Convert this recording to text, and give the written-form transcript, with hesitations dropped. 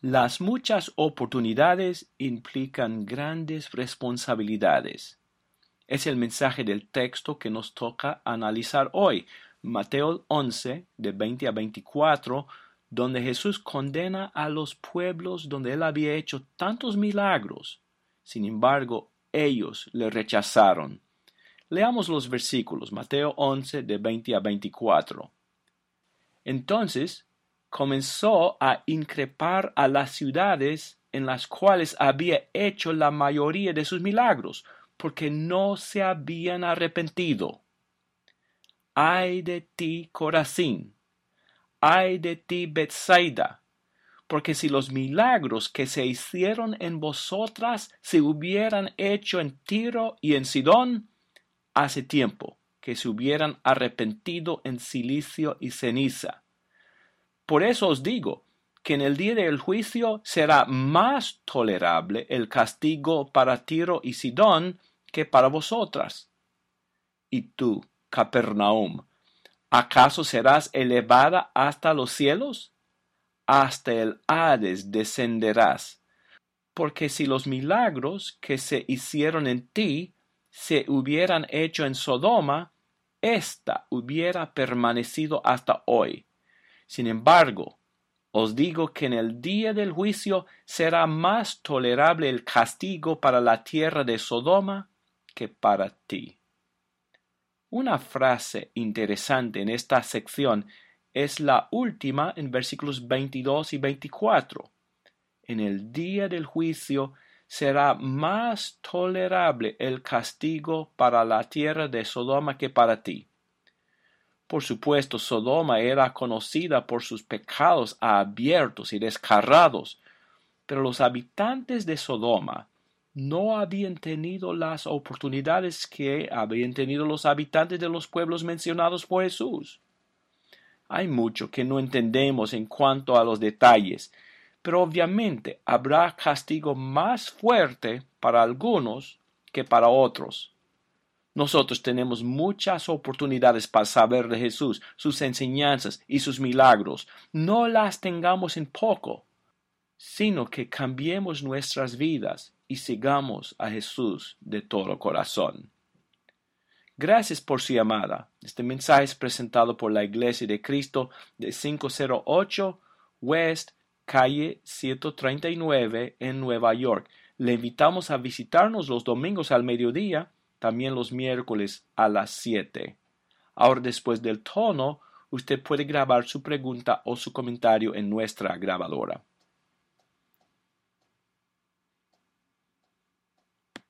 Las muchas oportunidades implican grandes responsabilidades. Es el mensaje del texto que nos toca analizar hoy, Mateo 11, de 20 a 24, donde Jesús condena a los pueblos donde él había hecho tantos milagros. Sin embargo, ellos le rechazaron. Leamos los versículos, Mateo 11, de 20 a 24. Entonces comenzó a increpar a las ciudades en las cuales había hecho la mayoría de sus milagros, porque no se habían arrepentido. ¡Ay de ti, Corazín! ¡Ay de ti, Betsaida! Porque si los milagros que se hicieron en vosotras se hubieran hecho en Tiro y en Sidón, hace tiempo que se hubieran arrepentido en cilicio y ceniza. Por eso os digo que en el día del juicio será más tolerable el castigo para Tiro y Sidón que para vosotras. Y tú, Capernaum, ¿acaso serás elevada hasta los cielos? Hasta el Hades descenderás. Porque si los milagros que se hicieron en ti se hubieran hecho en Sodoma, ésta hubiera permanecido hasta hoy. Sin embargo, os digo que en el día del juicio será más tolerable el castigo para la tierra de Sodoma que para ti. Una frase interesante en esta sección es la última en versículos 22 y 24. En el día del juicio será más tolerable el castigo para la tierra de Sodoma que para ti. Por supuesto, Sodoma era conocida por sus pecados abiertos y descarados, pero los habitantes de Sodoma no habían tenido las oportunidades que habían tenido los habitantes de los pueblos mencionados por Jesús. Hay mucho que no entendemos en cuanto a los detalles, pero obviamente habrá castigo más fuerte para algunos que para otros. Nosotros tenemos muchas oportunidades para saber de Jesús, sus enseñanzas y sus milagros. No las tengamos en poco, sino que cambiemos nuestras vidas y sigamos a Jesús de todo corazón. Gracias por su llamada. Este mensaje es presentado por la Iglesia de Cristo de 508 West Calle 139 en Nueva York. Le invitamos a visitarnos los domingos al mediodía, también los miércoles a las 7. Ahora, después del tono, usted puede grabar su pregunta o su comentario en nuestra grabadora.